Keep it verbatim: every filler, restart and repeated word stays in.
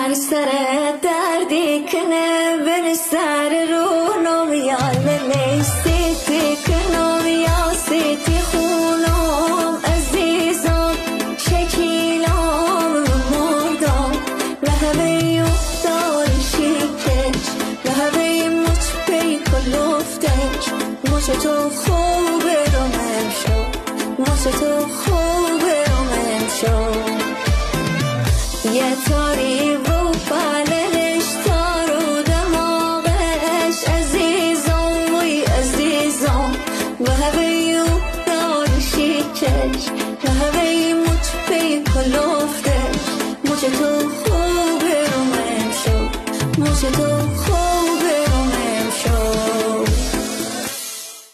هر سر دردی کنه بر سر رو نمیال لیستی کنم یا سیتی خونم عزیزم شکیلام رو مردم لحظه افتار شیکش لحظه مچ پی کلوفتش مچ تو خوبه رو من شو مچ تو خوبه رو من شو یه تاری و پلنش تارو دماغش عزیزم وی عزیزم به هوی دار شیکش به هوی مچ پی کلوفتش مچ تو خوبه رو من شو مچ تو خوبه